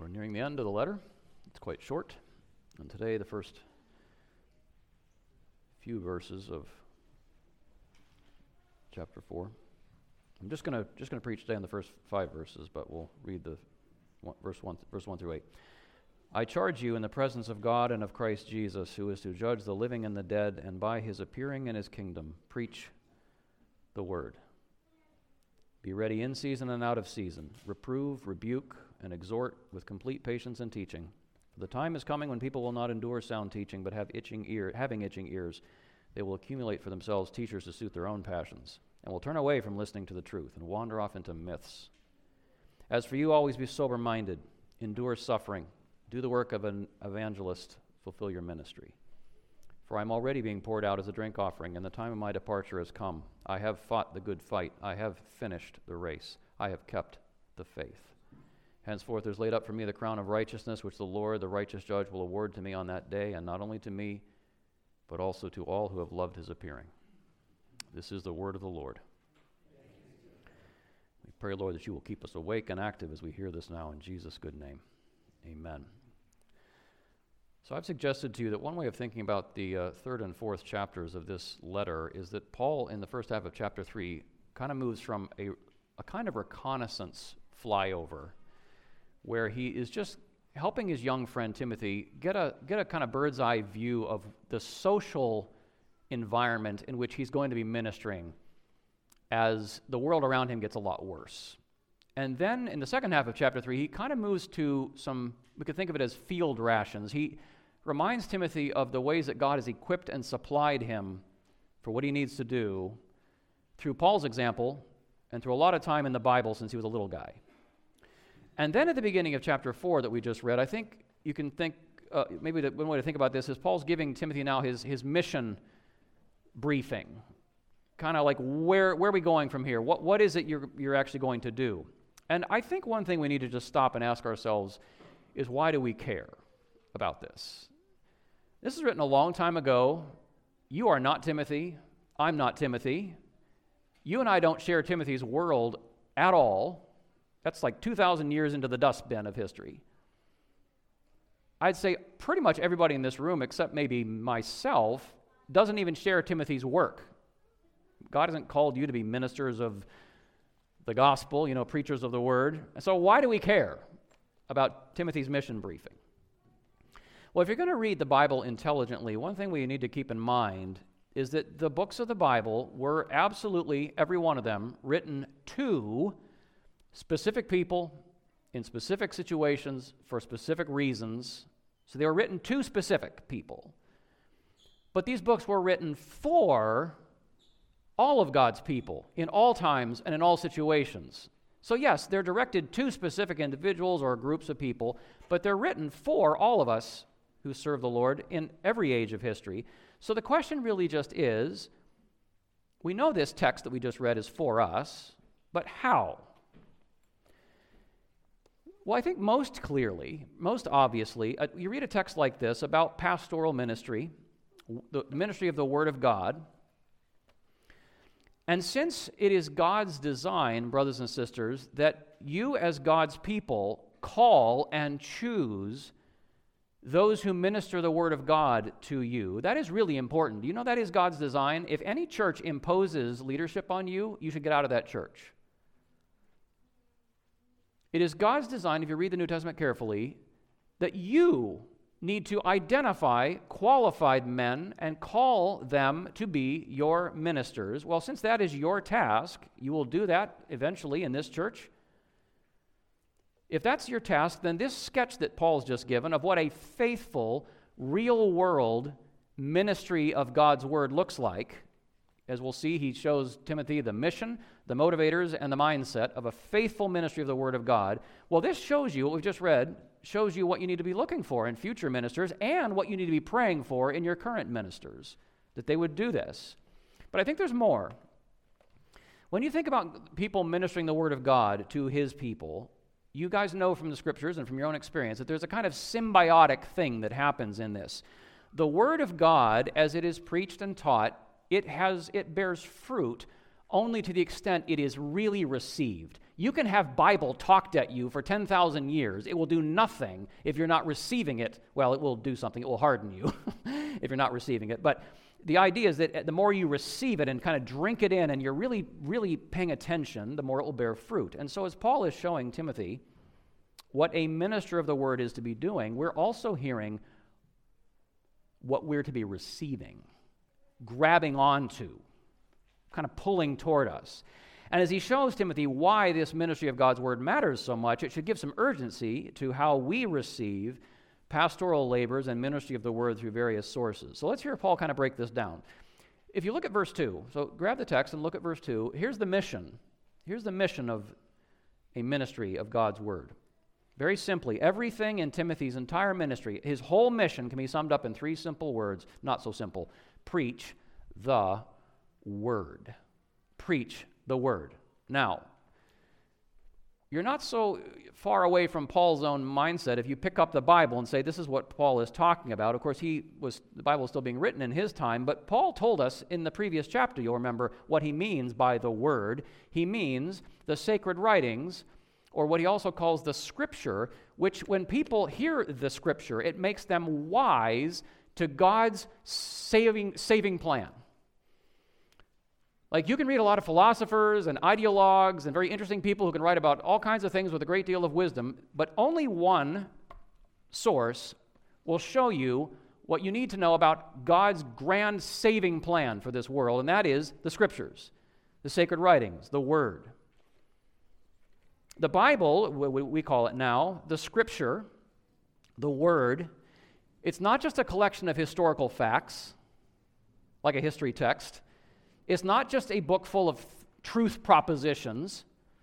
We're nearing the end of the letter. It's quite short. And today, the first few verses of chapter 4. I'm just going to preach today on the first 5 verses, but we'll read the verse 1 through 8. I charge you in the presence of God and of Christ Jesus, who is to judge the living and the dead, and by his appearing in his kingdom, preach the word. Be ready in season and out of season. Reprove, rebuke, and exhort with complete patience and teaching. For the time is coming when people will not endure sound teaching, but having itching ears, they will accumulate for themselves teachers to suit their own passions, and will turn away from listening to the truth and wander off into myths. As for you, always be sober-minded, endure suffering, do the work of an evangelist, fulfill your ministry. For I am already being poured out as a drink offering, and the time of my departure has come. I have fought the good fight. I have finished the race. I have kept the faith. Henceforth there is laid up for me the crown of righteousness, which the Lord, the righteous judge, will award to me on that day, and not only to me, but also to all who have loved his appearing. This is the word of the Lord. We pray, Lord, that you will keep us awake and active as we hear this now in Jesus' good name. Amen. So I've suggested to you that one way of thinking about the third and fourth chapters of this letter is that Paul, in the first half of chapter 3, kind of moves from a kind of reconnaissance flyover, where he is just helping his young friend Timothy get a kind of bird's eye view of the social environment in which he's going to be ministering as the world around him gets a lot worse. And then in the second half of chapter 3, he kind of moves to some, we could think of it as field rations. He reminds Timothy of the ways that God has equipped and supplied him for what he needs to do through Paul's example and through a lot of time in the Bible since he was a little guy. And then at the beginning of chapter 4 that we just read, I think you can think, maybe one way to think about this is Paul's giving Timothy now his mission briefing. Kind of like, where are we going from here? What is it you're actually going to do? And I think one thing we need to just stop and ask ourselves is, why do we care about this? This is written a long time ago. You are not Timothy. I'm not Timothy. You and I don't share Timothy's world at all. That's like 2,000 years into the dustbin of history. I'd say pretty much everybody in this room, except maybe myself, doesn't even share Timothy's work. God hasn't called you to be ministers of the gospel, preachers of the word. So why do we care about Timothy's mission briefing? Well, if you're going to read the Bible intelligently, one thing we need to keep in mind is that the books of the Bible were absolutely, every one of them, written to specific people in specific situations for specific reasons. So they were written to specific people. But these books were written for all of God's people in all times and in all situations. So yes, they're directed to specific individuals or groups of people, but they're written for all of us who serve the Lord in every age of history. So the question really just is, we know this text that we just read is for us, but how? Well, I think most clearly, most obviously, you read a text like this about pastoral ministry, the ministry of the Word of God, and since it is God's design, brothers and sisters, that you as God's people call and choose those who minister the Word of God to you, that is really important. Do you know that is God's design? If any church imposes leadership on you, you should get out of that church. It is God's design, if you read the New Testament carefully, that you need to identify qualified men and call them to be your ministers. Well, since that is your task, you will do that eventually in this church. If that's your task, then this sketch that Paul's just given of what a faithful, real-world ministry of God's Word looks like, as we'll see, he shows Timothy the mission, the motivators, and the mindset of a faithful ministry of the Word of God. Well, this shows you, what we've just read, shows you what you need to be looking for in future ministers and what you need to be praying for in your current ministers, that they would do this. But I think there's more. When you think about people ministering the Word of God to His people, you guys know from the Scriptures and from your own experience that there's a kind of symbiotic thing that happens in this. The Word of God, as it is preached and taught, it bears fruit only to the extent it is really received. You can have Bible talked at you for 10,000 years. It will do nothing if you're not receiving it. Well, it will do something. It will harden you if you're not receiving it. But the idea is that the more you receive it and kind of drink it in and you're really, really paying attention, the more it will bear fruit. And so as Paul is showing Timothy what a minister of the word is to be doing, we're also hearing what we're to be receiving, grabbing onto, kind of pulling toward us. And as he shows Timothy why this ministry of God's word matters so much, it should give some urgency to how we receive pastoral labors and ministry of the word through various sources. So let's hear Paul kind of break this down. If you look at verse 2, so grab the text and look at verse 2, here's the mission. Here's the mission of a ministry of God's word. Very simply, everything in Timothy's entire ministry, his whole mission can be summed up in 3 simple words, not so simple. Preach the word. Preach the word. Now, you're not so far away from Paul's own mindset if you pick up the Bible and say, this is what Paul is talking about. Of course, the Bible is still being written in his time, but Paul told us in the previous chapter, you'll remember, what he means by the word. He means the sacred writings, or what he also calls the Scripture, which when people hear the Scripture, it makes them wise to God's saving plan. Like, you can read a lot of philosophers and ideologues and very interesting people who can write about all kinds of things with a great deal of wisdom, but only one source will show you what you need to know about God's grand saving plan for this world, and that is the Scriptures, the sacred writings, the Word. The Bible, we call it now, the Scripture, the Word, it's not just a collection of historical facts, like a history text. It's not just a book full of truth propositions.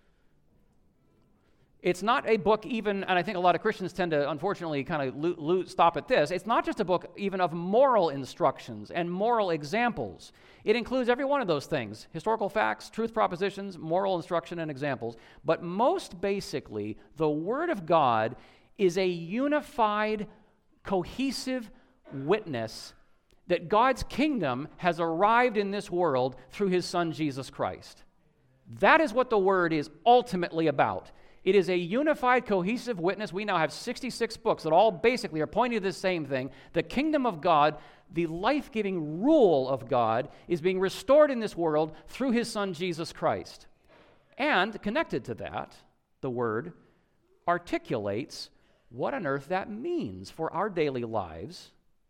It's not a book even, and I think a lot of Christians tend to unfortunately kind of stop at this, it's not just a book even of moral instructions and moral examples. It includes every one of those things, historical facts, truth propositions, moral instruction, and examples. But most basically, the Word of God is a unified, cohesive witness that God's kingdom has arrived in this world through His Son, Jesus Christ. That is what the Word is ultimately about. It is a unified, cohesive witness. We now have 66 books that all basically are pointing to the same thing. The kingdom of God, the life-giving rule of God, is being restored in this world through His Son, Jesus Christ. And connected to that, the Word articulates what on earth that means for our daily lives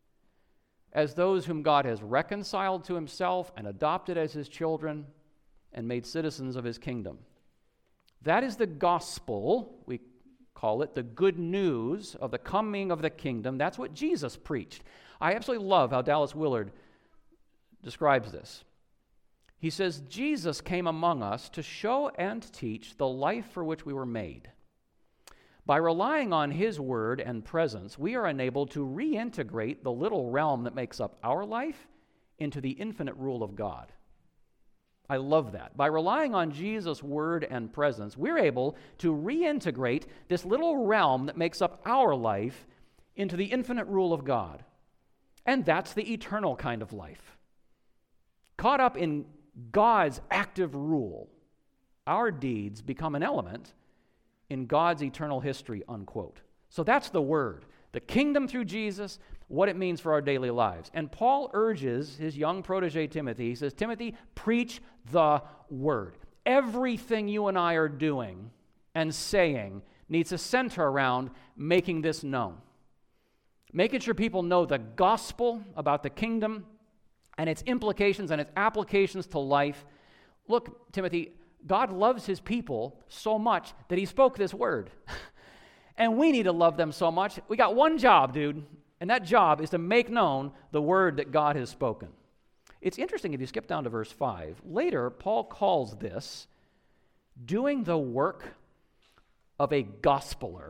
as those whom God has reconciled to Himself and adopted as His children and made citizens of His kingdom. That is the gospel, we call it, the good news of the coming of the kingdom. That's what Jesus preached. I absolutely love how Dallas Willard describes this. He says, Jesus came among us to show and teach the life for which we were made. By relying on His word and presence, we are enabled to reintegrate the little realm that makes up our life into the infinite rule of God. I love that. By relying on Jesus' word and presence, we're able to reintegrate this little realm that makes up our life into the infinite rule of God. And that's the eternal kind of life. Caught up in God's active rule, our deeds become an element in God's eternal history, unquote. So that's the word. The kingdom through Jesus, what it means for our daily lives. And Paul urges his young protege Timothy, he says, Timothy, preach the word. Everything you and I are doing and saying needs to center around making this known. Making sure people know the gospel about the kingdom and its implications and its applications to life. Look, Timothy, God loves His people so much that He spoke this word. And we need to love them so much. We got one job, dude, and that job is to make known the word that God has spoken. It's interesting if you skip down to verse 5. Later, Paul calls this doing the work of a gospeler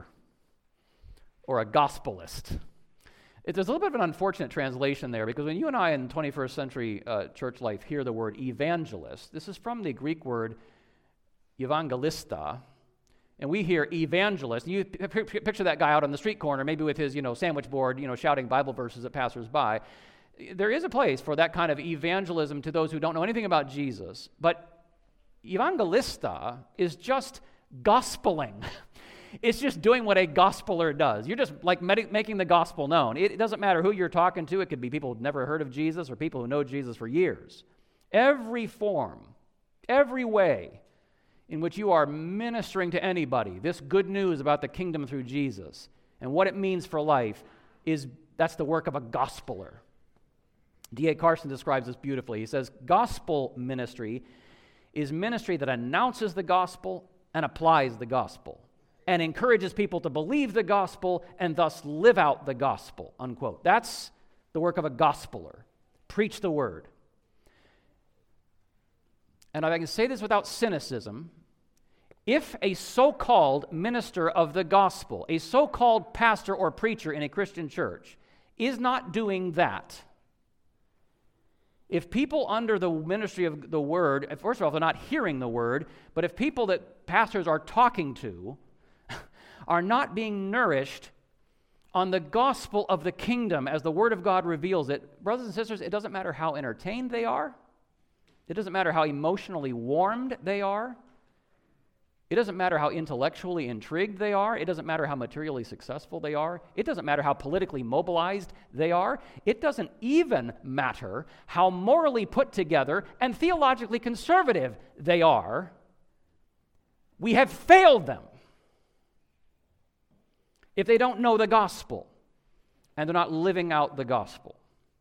or a gospelist. There's a little bit of an unfortunate translation there because when you and I in 21st century church life hear the word evangelist, this is from the Greek word evangelista, and we hear evangelist. You picture that guy out on the street corner, maybe with his sandwich board, shouting Bible verses at passers-by. There is a place for that kind of evangelism to those who don't know anything about Jesus, but evangelista is just gospeling. It's just doing what a gospeler does. You're just like making the gospel known. It doesn't matter who you're talking to. It could be people who've never heard of Jesus or people who know Jesus for years. Every form, every way in which you are ministering to anybody this good news about the kingdom through Jesus and what it means for life, that's the work of a gospeler. D.A. Carson describes this beautifully. He says, gospel ministry is ministry that announces the gospel and applies the gospel and encourages people to believe the gospel and thus live out the gospel, unquote. That's the work of a gospeler. Preach the word. And if I can say this without cynicism, if a so-called minister of the gospel, a so-called pastor or preacher in a Christian church, is not doing that, if people under the ministry of the word, first of all, they're not hearing the word, but if people that pastors are talking to are not being nourished on the gospel of the kingdom as the word of God reveals it, brothers and sisters, it doesn't matter how entertained they are. It doesn't matter how emotionally warmed they are. It doesn't matter how intellectually intrigued they are. It doesn't matter how materially successful they are. It doesn't matter how politically mobilized they are. It doesn't even matter how morally put together and theologically conservative they are. We have failed them if they don't know the gospel and they're not living out the gospel.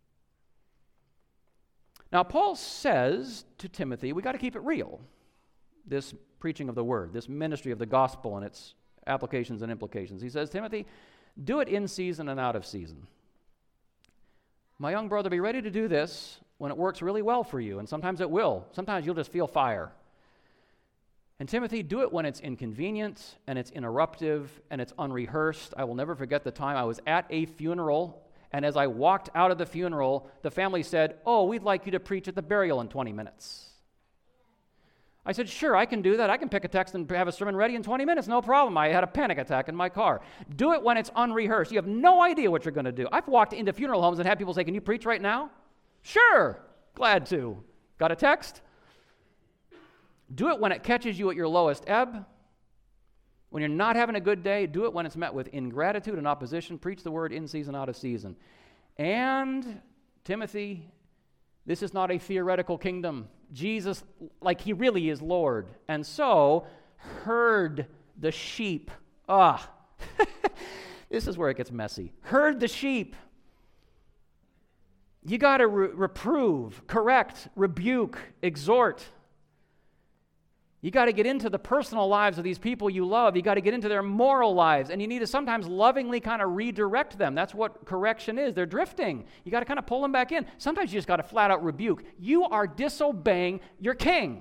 Now, Paul says to Timothy, we got to keep it real. This preaching of the word, this ministry of the gospel and its applications and implications. He says, Timothy, do it in season and out of season. My young brother, be ready to do this when it works really well for you, and sometimes it will. Sometimes you'll just feel fire. And Timothy, do it when it's inconvenient and it's interruptive and it's unrehearsed. I will never forget the time I was at a funeral, and as I walked out of the funeral, the family said, oh, we'd like you to preach at the burial in 20 minutes. I said, sure, I can do that. I can pick a text and have a sermon ready in 20 minutes, no problem. I had a panic attack in my car. Do it when it's unrehearsed. You have no idea what you're going to do. I've walked into funeral homes and had people say, can you preach right now? Sure, glad to. Got a text? Do it when it catches you at your lowest ebb. When you're not having a good day, do it when it's met with ingratitude and opposition. Preach the word in season, out of season. And, Timothy, this is not a theoretical kingdom. Jesus, like he really is Lord. And so, herd the sheep. This is where it gets messy. Herd the sheep. You got to reprove, correct, rebuke, exhort. You got to get into the personal lives of these people you love. You got to get into their moral lives. And you need to sometimes lovingly kind of redirect them. That's what correction is. They're drifting. You got to kind of pull them back in. Sometimes you just got to flat out rebuke. You are disobeying your king.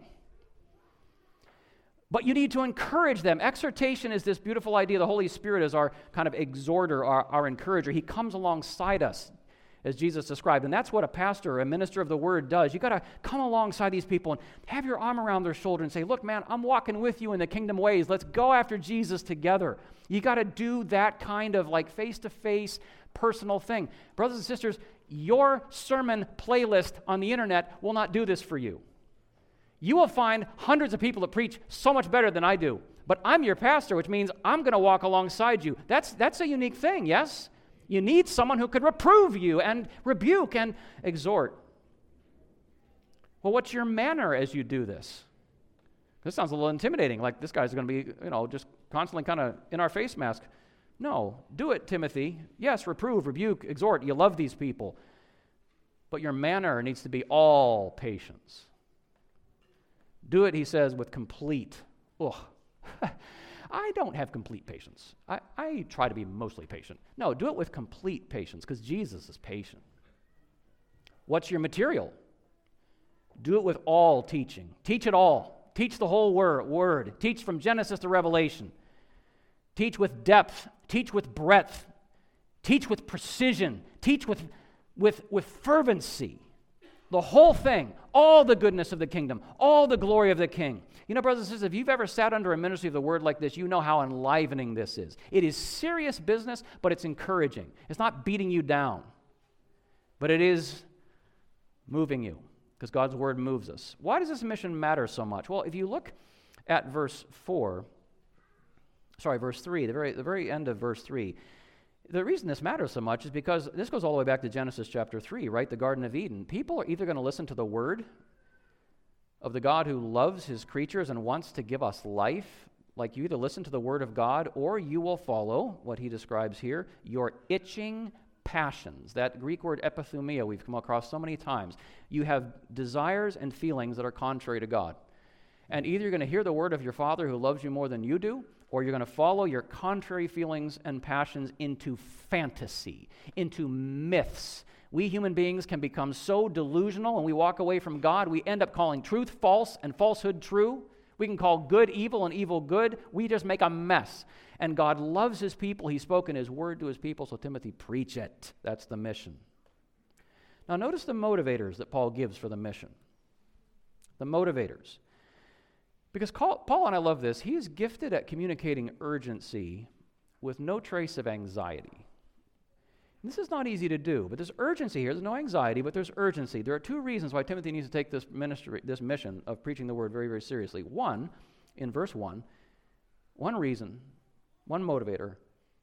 But you need to encourage them. Exhortation is this beautiful idea. The Holy Spirit is our kind of exhorter, our encourager. He comes alongside us, as Jesus described. And that's what a pastor, a minister of the word does. You got to come alongside these people and have your arm around their shoulder and say, look, man, I'm walking with you in the kingdom ways. Let's go after Jesus together. You got to do that kind of like face-to-face personal thing. Brothers and sisters, your sermon playlist on the internet will not do this for you. You will find hundreds of people that preach so much better than I do. But I'm your pastor, which means I'm going to walk alongside you. That's a unique thing, yes? You need someone who could reprove you and rebuke and exhort. Well, what's your manner as you do this? This sounds a little intimidating, like this guy's going to be, just constantly kind of in our face mask. No, do it, Timothy. Yes, reprove, rebuke, exhort. You love these people. But your manner needs to be all patience. Do it, he says, with complete, I don't have complete patience. I try to be mostly patient. No, do it with complete patience because Jesus is patient. What's your material? Do it with all teaching. Teach it all. Teach the whole word. Teach from Genesis to Revelation. Teach with depth. Teach with breadth. Teach with precision. Teach with fervency. The whole thing, all the goodness of the kingdom, all the glory of the King. Brothers and sisters, if you've ever sat under a ministry of the word like this, you know how enlivening this is. It is serious business, but it's encouraging. It's not beating you down, but it is moving you because God's word moves us. Why does this mission matter so much? Well, if you look at verse 4, verse 3, the very end of verse 3. The reason this matters so much is because this goes all the way back to Genesis chapter 3, right? The Garden of Eden. People are either going to listen to the word of the God who loves his creatures and wants to give us life, like you either listen to the word of God, or you will follow what he describes here, your itching passions. That Greek word epithumia we've come across so many times. You have desires and feelings that are contrary to God. And either you're going to hear the word of your Father who loves you more than you do, or you're going to follow your contrary feelings and passions into fantasy, into myths. We human beings can become so delusional and we walk away from God, we end up calling truth false and falsehood true. We can call good evil and evil good. We just make a mess. And God loves his people. He's spoken his word to his people, so Timothy, preach it. That's the mission. Now notice the motivators that Paul gives for the mission. The motivators. Because Paul, and I love this, he is gifted at communicating urgency with no trace of anxiety. And this is not easy to do, but there's urgency here. There's no anxiety, but there's urgency. There are two reasons why Timothy needs to take this mission of preaching the word very, very seriously. One, in verse 1, one reason, one motivator,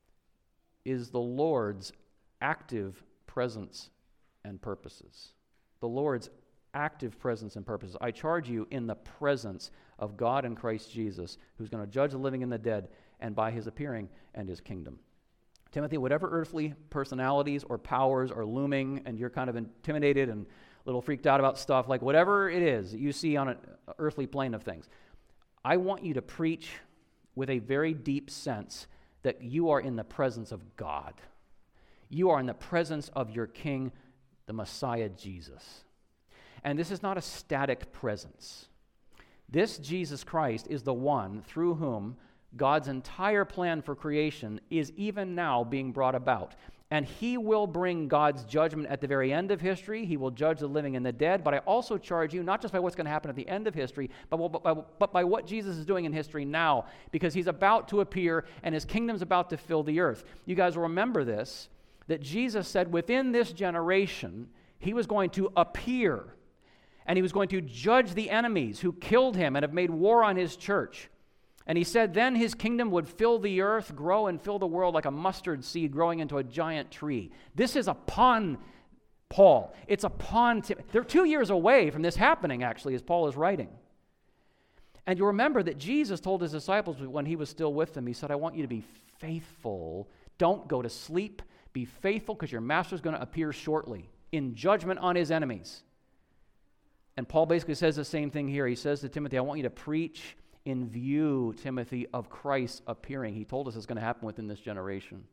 is the Lord's active presence and purposes. The Lord's active presence and purposes. I charge you in the presence of God and Christ Jesus, who's going to judge the living and the dead, and by his appearing and his kingdom. Timothy, whatever earthly personalities or powers are looming, and you're kind of intimidated and a little freaked out about stuff, like whatever it is that you see on an earthly plane of things, I want you to preach with a very deep sense that you are in the presence of God. You are in the presence of your King, the Messiah, Jesus. And this is not a static presence. This Jesus Christ is the one through whom God's entire plan for creation is even now being brought about. And he will bring God's judgment at the very end of history. He will judge the living and the dead. But I also charge you, not just by what's going to happen at the end of history, but by what Jesus is doing in history now, because he's about to appear and his kingdom's about to fill the earth. You guys will remember this, that Jesus said within this generation, he was going to appear, and he was going to judge the enemies who killed him and have made war on his church. And he said then his kingdom would fill the earth, grow and fill the world like a mustard seed growing into a giant tree. This is upon Paul. It's upon Timothy. They're 2 years away from this happening, actually, as Paul is writing. And you remember that Jesus told his disciples when he was still with them, he said, I want you to be faithful. Don't go to sleep. Be faithful, because your master's going to appear shortly in judgment on his enemies. And Paul basically says the same thing here. He says to Timothy, I want you to preach in view, Timothy, of Christ appearing. He told us it's going to happen within this generation.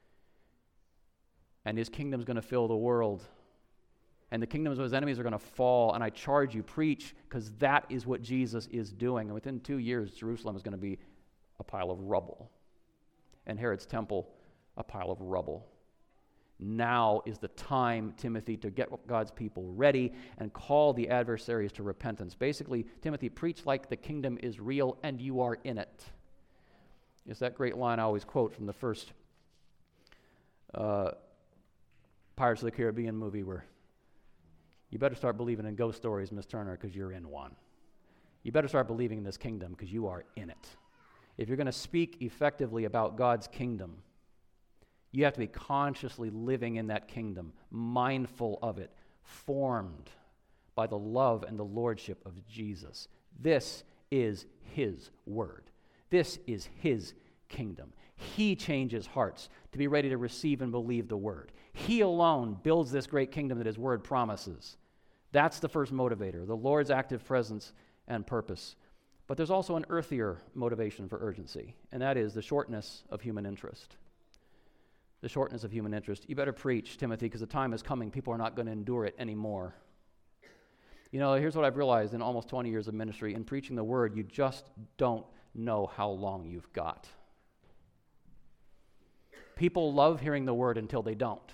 And his kingdom's going to fill the world. And the kingdoms of his enemies are going to fall. And I charge you, preach, because that is what Jesus is doing. And within 2 years, Jerusalem is going to be a pile of rubble. And Herod's temple, a pile of rubble. Now is the time, Timothy, to get God's people ready and call the adversaries to repentance. Basically, Timothy, preach like the kingdom is real and you are in it. It's that great line I always quote from the first Pirates of the Caribbean movie, where you better start believing in ghost stories, Miss Turner, because you're in one. You better start believing in this kingdom because you are in it. If you're going to speak effectively about God's kingdom, you have to be consciously living in that kingdom, mindful of it, formed by the love and the lordship of Jesus. This is his word. This is his kingdom. He changes hearts to be ready to receive and believe the word. He alone builds this great kingdom that his word promises. That's the first motivator, the Lord's active presence and purpose. But there's also an earthier motivation for urgency, and that is the shortness of human interest. The shortness of human interest. You better preach, Timothy, because the time is coming. People are not going to endure it anymore. You know, here's what I've realized in almost 20 years of ministry. In preaching the word, you just don't know how long you've got. People love hearing the word until they don't.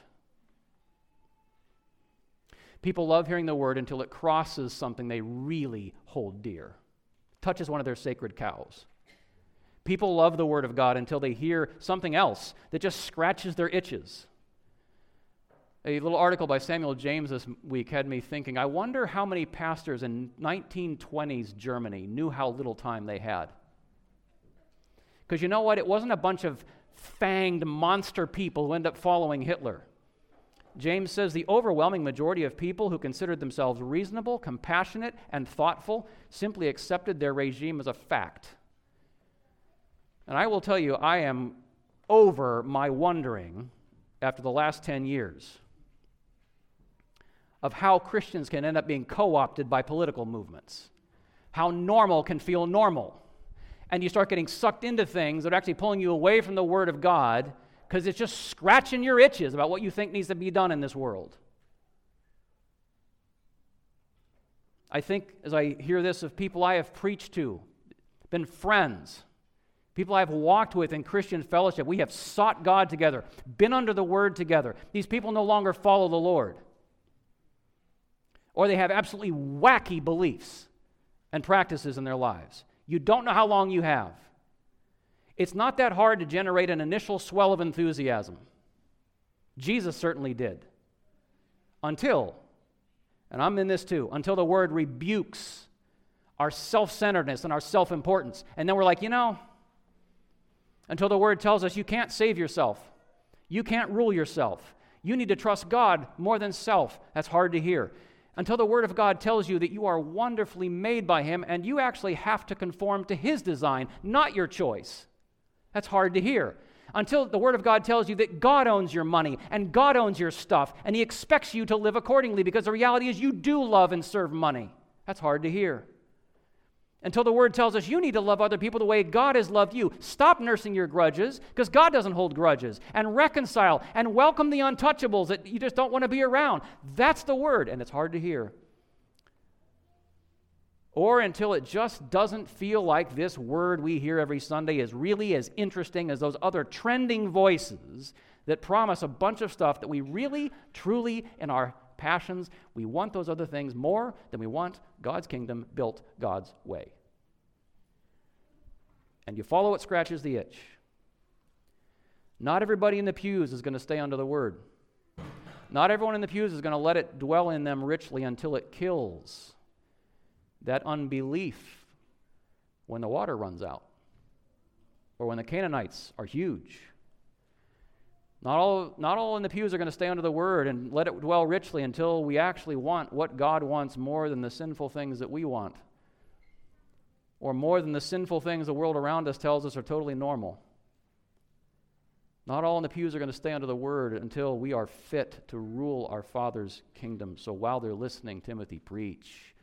People love hearing the word until it crosses something they really hold dear. Touches one of their sacred cows. People love the word of God until they hear something else that just scratches their itches. A little article by Samuel James this week had me thinking, I wonder how many pastors in 1920s Germany knew how little time they had. Because you know what? It wasn't a bunch of fanged monster people who end up following Hitler. James says the overwhelming majority of people who considered themselves reasonable, compassionate, and thoughtful simply accepted their regime as a fact. And I will tell you, I am over my wondering after the last 10 years of how Christians can end up being co-opted by political movements, how normal can feel normal. And you start getting sucked into things that are actually pulling you away from the Word of God because it's just scratching your itches about what you think needs to be done in this world. I think as I hear this of people I have preached to, been friends, people I've walked with in Christian fellowship, we have sought God together, been under the Word together. These people no longer follow the Lord. Or they have absolutely wacky beliefs and practices in their lives. You don't know how long you have. It's not that hard to generate an initial swell of enthusiasm. Jesus certainly did. Until, and I'm in this too, until the Word rebukes our self-centeredness and our self-importance. And then we're like, until the Word tells us you can't save yourself. You can't rule yourself. You need to trust God more than self. That's hard to hear. Until the Word of God tells you that you are wonderfully made by Him and you actually have to conform to His design, not your choice. That's hard to hear. Until the Word of God tells you that God owns your money and God owns your stuff and He expects you to live accordingly because the reality is you do love and serve money. That's hard to hear. Until the Word tells us you need to love other people the way God has loved you. Stop nursing your grudges, because God doesn't hold grudges. And reconcile and welcome the untouchables that you just don't want to be around. That's the Word, and it's hard to hear. Or until it just doesn't feel like this Word we hear every Sunday is really as interesting as those other trending voices that promise a bunch of stuff that we really, truly, in our passions, we want those other things more than we want God's kingdom built God's way. And you follow what scratches the itch. Not everybody in the pews is going to stay under the Word. Not everyone in the pews is going to let it dwell in them richly until it kills that unbelief when the water runs out or when the Canaanites are huge. Not all in the pews are going to stay under the Word and let it dwell richly until we actually want what God wants more than the sinful things that we want, or more than the sinful things the world around us tells us are totally normal. Not all in the pews are going to stay under the Word until we are fit to rule our Father's kingdom. So while they're listening, Timothy, preach.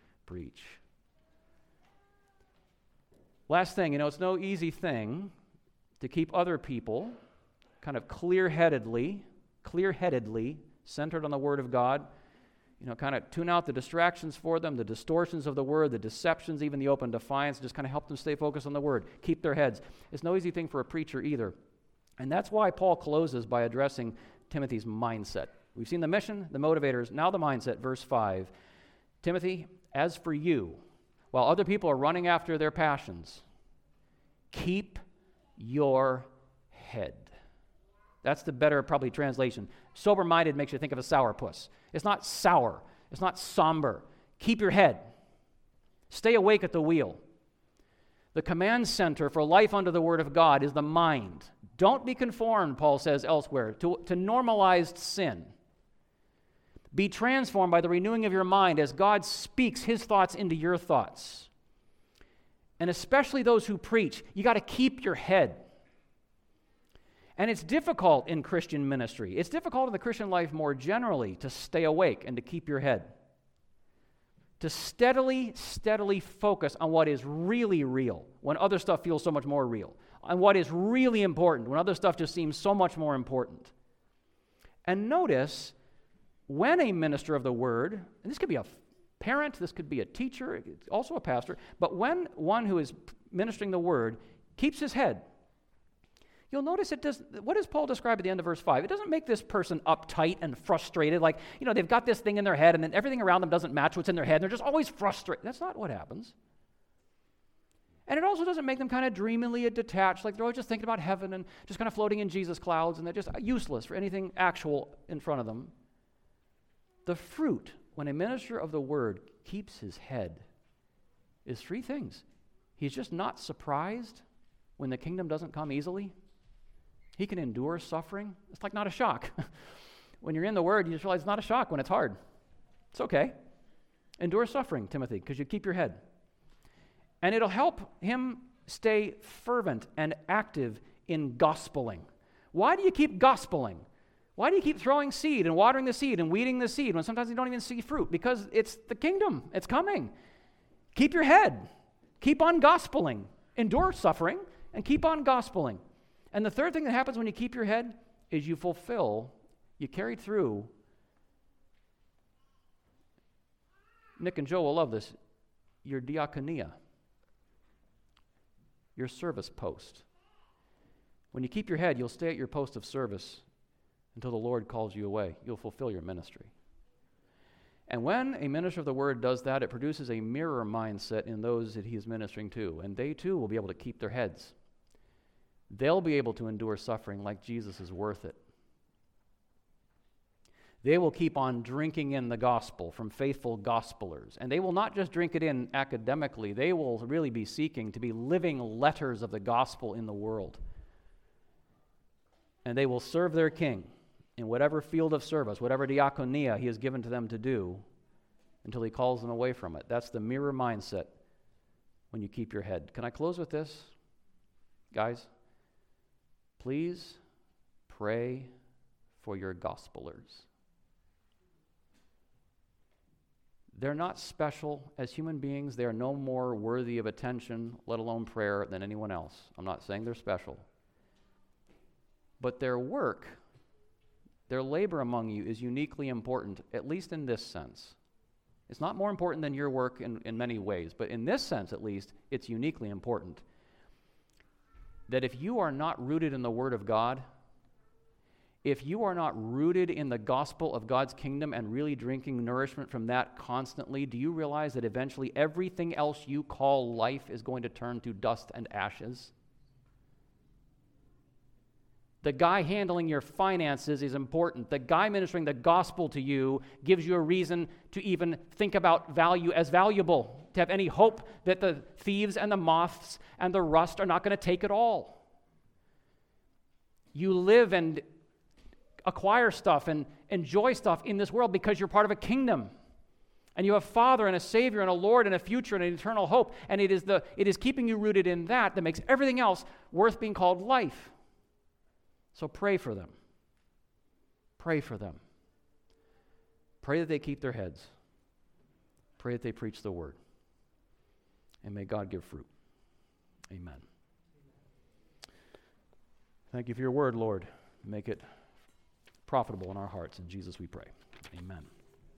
Last thing, it's no easy thing to keep other people kind of clear-headedly centered on the Word of God, kind of tune out the distractions for them, the distortions of the Word, the deceptions, even the open defiance, just kind of help them stay focused on the Word, keep their heads. It's no easy thing for a preacher either. And that's why Paul closes by addressing Timothy's mindset. We've seen the mission, the motivators, now the mindset, verse 5. Timothy, as for you, while other people are running after their passions, keep your head. That's the better, probably, translation. Sober-minded makes you think of a sourpuss. It's not sour. It's not somber. Keep your head. Stay awake at the wheel. The command center for life under the Word of God is the mind. Don't be conformed, Paul says elsewhere, to normalized sin. Be transformed by the renewing of your mind as God speaks His thoughts into your thoughts. And especially those who preach, you got to keep your head. And it's difficult in Christian ministry. It's difficult in the Christian life more generally to stay awake and to keep your head. To steadily focus on what is really real when other stuff feels so much more real. On what is really important when other stuff just seems so much more important. And notice, when a minister of the Word, and this could be a parent, this could be a teacher, also a pastor, but when one who is ministering the Word keeps his head, you'll notice what does Paul describe at the end of verse 5? It doesn't make this person uptight and frustrated, like, they've got this thing in their head and then everything around them doesn't match what's in their head and they're just always frustrated. That's not what happens. And it also doesn't make them kind of dreamily detached, like they're always just thinking about heaven and just kind of floating in Jesus clouds and they're just useless for anything actual in front of them. The fruit, when a minister of the Word keeps his head, is three things. He's just not surprised when the kingdom doesn't come easily. He can endure suffering. It's like not a shock. When you're in the Word, you just realize it's not a shock when it's hard. It's okay. Endure suffering, Timothy, because you keep your head. And it'll help him stay fervent and active in gospeling. Why do you keep gospeling? Why do you keep throwing seed and watering the seed and weeding the seed when sometimes you don't even see fruit? Because it's the kingdom. It's coming. Keep your head. Keep on gospeling. Endure suffering and keep on gospeling. And the third thing that happens when you keep your head is you carry through. Nick and Joe will love this. Your diaconia. Your service post. When you keep your head, you'll stay at your post of service until the Lord calls you away. You'll fulfill your ministry. And when a minister of the Word does that, it produces a mirror mindset in those that he is ministering to. And they too will be able to keep their heads. They'll be able to endure suffering like Jesus is worth it. They will keep on drinking in the gospel from faithful gospelers. And they will not just drink it in academically. They will really be seeking to be living letters of the gospel in the world. And they will serve their king in whatever field of service, whatever diaconia he has given to them to do until he calls them away from it. That's the mirror mindset when you keep your head. Can I close with this? Guys, please pray for your gospelers. They're not special as human beings. They are no more worthy of attention, let alone prayer, than anyone else. I'm not saying they're special. But their work, their labor among you is uniquely important, at least in this sense. It's not more important than your work in many ways, but in this sense, at least, it's uniquely important. That if you are not rooted in the Word of God, if you are not rooted in the gospel of God's kingdom and really drinking nourishment from that constantly, do you realize that eventually everything else you call life is going to turn to dust and ashes? The guy handling your finances is important. The guy ministering the gospel to you gives you a reason to even think about value as valuable, to have any hope that the thieves and the moths and the rust are not going to take it all. You live and acquire stuff and enjoy stuff in this world because you're part of a kingdom. And you have a Father and a Savior and a Lord and a future and an eternal hope. And it is keeping you rooted in that makes everything else worth being called life. So pray for them. Pray for them. Pray that they keep their heads. Pray that they preach the Word. And may God give fruit. Amen. Thank you for your Word, Lord. Make it profitable in our hearts. In Jesus we pray. Amen.